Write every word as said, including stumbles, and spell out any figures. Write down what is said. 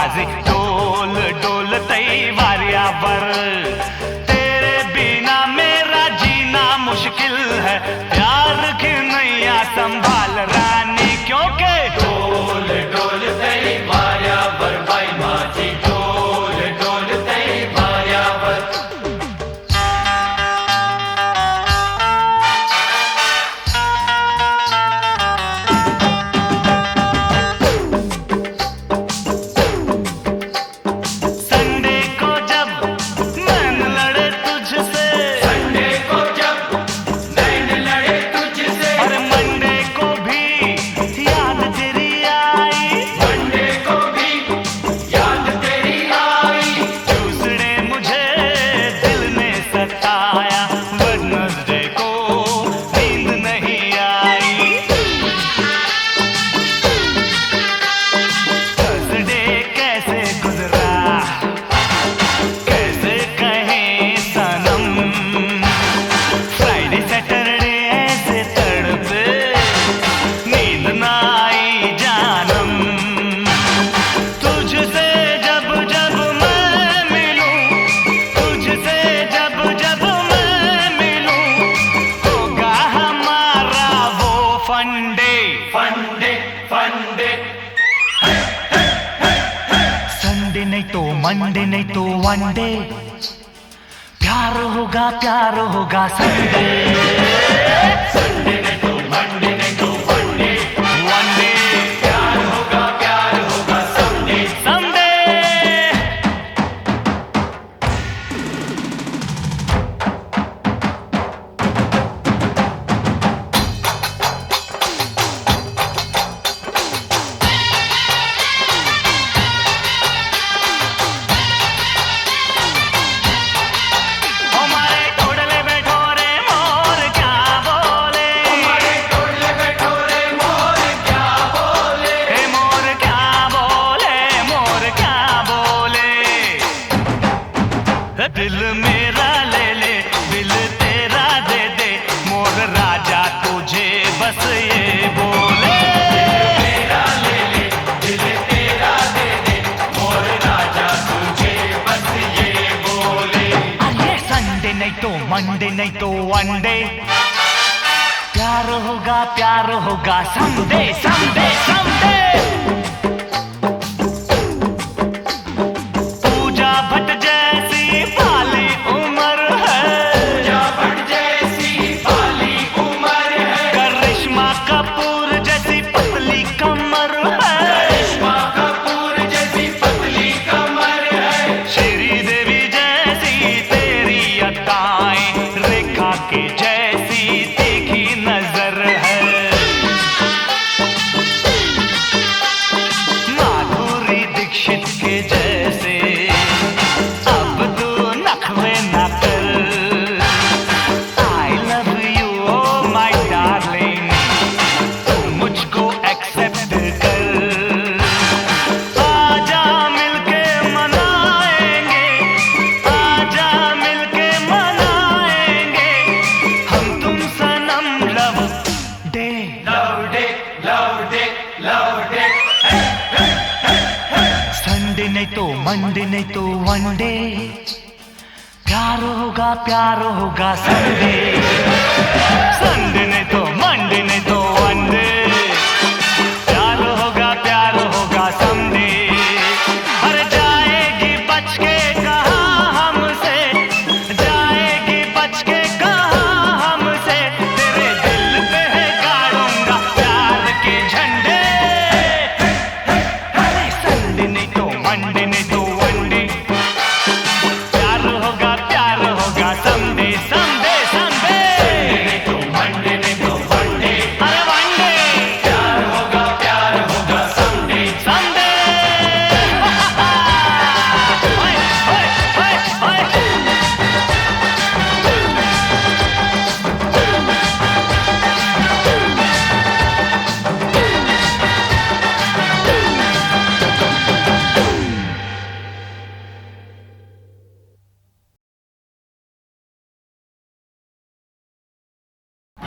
बाजी डोल डोल तैवारियावर। तेरे बिना मेरा जीना मुश्किल है, प्यार की नैया संभाल रानी, क्योंकि डोल डोल तैवारियावर भाई माझी डोल डोल तैवारियावर। फंडे फंडे फंडे संडे नहीं तो मंडे नहीं तो वनडे, प्यार होगा प्यार होगा संडे। संडे नहीं तो मंडे नहीं तो वनडे, वनडे प्यार होगा प्यार होगा संडे संडे। दिल मेरा ले ले दिल तेरा दे दे, मोर राजा तुझे बस ये बोले। मेरा ले ले दिल तेरा दे दे, मोर राजा तुझे बस ये बोले। अरे संडे नहीं तो मंडे नहीं तो वनडे, प्यार होगा प्यार होगा Sunday Sunday Sunday. Pooja Bhatt जैसी पाली उम्र है, पूजा भट्ट जैसी पाली उम्र है, करिश्मा कपूर जैसी पतली कमर है, करिश्मा कपूर जैसी पतली कमर है, श्रीदेवी जैसी तेरी अदाएं, रेखा के जैसी तीखी नजर है, माधुरी दीक्षित के जैसे अब तू नखरे न कर। I love you oh my darling, तू मुझको एक्सेप्ट कर। आजा मिलके मनाएंगे, आजा मिलके मनाएंगे, हम तुम सनम love day. Love day love day love day. Sunday नहीं तो मंडे नहीं तो वनडे, प्यार होगा प्यार होगा संडे संडे।